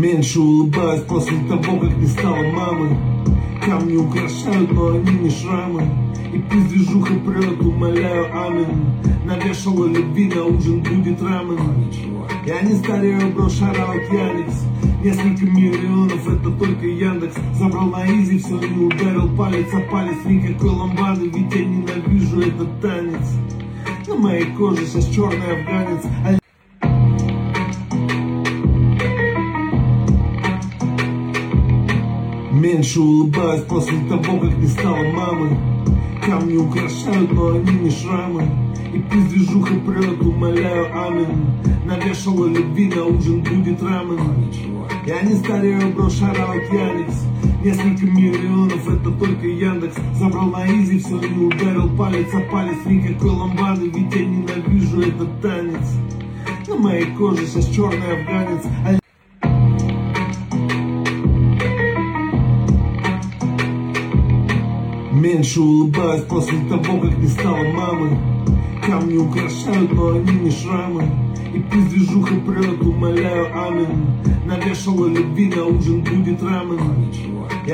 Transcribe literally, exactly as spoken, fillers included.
Меньше улыбаюсь после того, как не стало мамы. Камни украшают, но они не шрамы. И пусть движуха прет, умоляю, амин. Навешала любви, на ужин будет рамен. Я не старею, бро, шараут Яникс. Несколько миллионов, это только Яндекс. Забрал на изи, все, не ударил палец о палец. Никакой ламбады, ведь я ненавижу этот танец. На моей коже сейчас черный афганец. Меньше улыбаюсь после того, как не стало мамы. Камни украшают, но они не шрамы. И пусть движуха прет, умоляю, амин. Навешала любви, на ужин будет рамен. Я не старею, бро, шараут Яникс. Несколько миллионов, это только Яндекс. Забрал на изи, все, не ударил палец о палец. Никакой ламбады, ведь я ненавижу этот танец. На моей коже сейчас черный афганец. Меньше улыбаюсь после того, как не стало мамы. Камни украшают, но они не шрамы. И пусть движуха прет, умоляю, амин. Навешала любви, на ужин будет рамен.